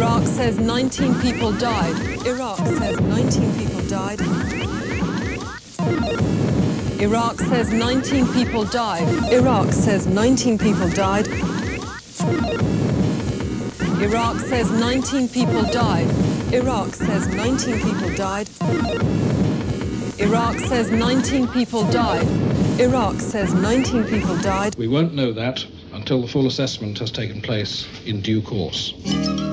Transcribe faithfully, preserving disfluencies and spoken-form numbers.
Iraq says nineteen people died. Iraq says nineteen people died. Iraq says nineteen people died. Iraq says nineteen people died. Iraq says nineteen people died. Iraq says nineteen people died. Iraq says nineteen people died. Iraq says nineteen people died. We won't know that until the full assessment has taken place in due course.